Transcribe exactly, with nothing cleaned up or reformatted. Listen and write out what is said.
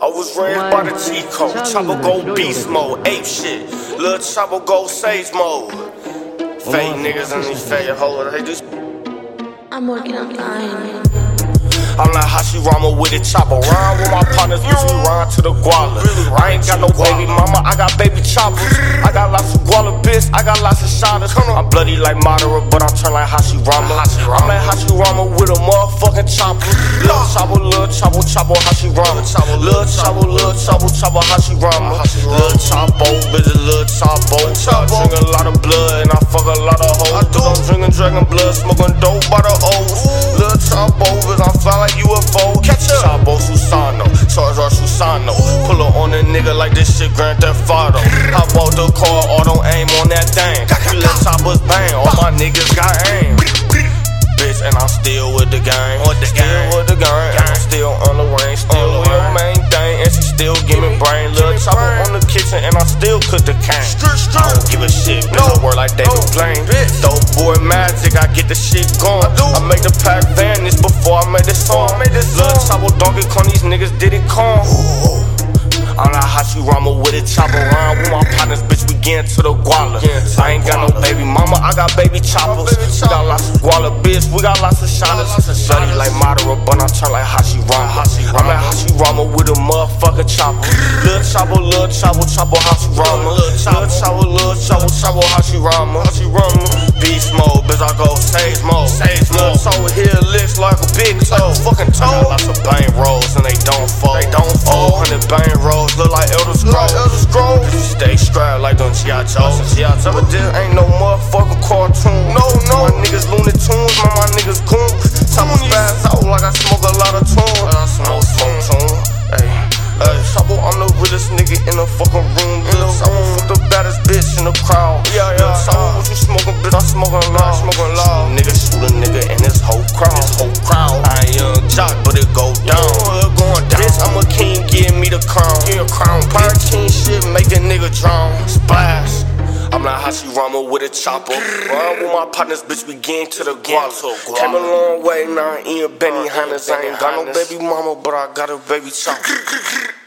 I was raised by the T-Code. Chopper go beast mode, ape shit. Lil' Chopper go sage mode. Fake niggas and these fake hoes, they just. I'm working on mine. I'm like Hashirama with it, chopper. Rhyme with my partners, bitch, we rhyme to the guala. I ain't got no baby mama, I got baby choppers. I got lots of guala, bitch, I got lots of shotters. I'm bloody like Madara, but I'm turn like Hashirama. I'm like Hashirama with a motherfucking chopper. Lil' chopper, lil' chopper, chopper, Hashirama. Lil' chopper, lil' chopper, chopper, Hashirama. Lil' choppo, bitch, lil' choppo. I drink a lot of blood and I fuck a lot of hoes. I'm drinking dragon blood, smoking dope by the O's. Lil' choppo, bitch, I'm fly like U F O. Catch up. Choppo Susano, charge our Susano. Pull up on a nigga like this shit Grand Theft Auto. Hop out the car, auto aim on that thing. You let choppers bang, all my niggas got aim. Bitch, and I'm still with the gang. Still with the gang, and I'm still on the range. Still with your main thing, and she still give me brain. Lil' chopper on the kitchen, and I still cook the cane. I don't give a shit, bitch, I work like David Blaine. Dope boy magic, I get the shit going. I make the pack vanish before I made this song. Lil' chopper, Donkey Kong, these niggas did it calm. I'm like Hashirama with it, chopper around with my partners, bitch, we get to the guala. I ain't got no baby mama, I got baby choppers. We got lots of guala, bitch, we got lots of shotters. Bloody like Madara, but I turn like Hashirama. I'm like Hashirama with a motherfucking chopper. Lil' chopper, lil' chopper, chopper, Hashirama. Lil' chopper, lil' chopper, chopper, Hashirama. Beast mode, bitch, I go sage mode. Lil' chopper here licks like a big toe. Fucking toe. I got lots of bang rolls and they don't fall. They don't fall. one hundred bang rolls. Look like Elder Scrolls. Elder Scrolls. Stay strapped like them G I Joes. But this ain't no motherfucking cartoon. No, no. My niggas Looney Tunes, man, my niggas goons. Chopper spaz out like I smoke a lot of tunes. I smoke smoke tune. Hey, hey, Chopper, I'm the realest nigga in the fucking room. Lil' Chopper, fuck the baddest bitch in the crowd. Yeah, yeah. Lil' Chopper, what you smoking, bitch? I'm smoking loud. Smoking loud. Nigga shoot a nigga in this whole crowd. This whole crowd. I ain't young jock, but it go down. It going down. Bitch, I'm a king, give me the crown. Give me a crown. Pirate king shit, make a nigga drown. Splash. I'm like Hashirama with a chopper. Run with my partners, bitch, we get to the guala. Came a long way, now I'm in Benny Hannes. I ain't got no baby mama, but I got a baby chopper.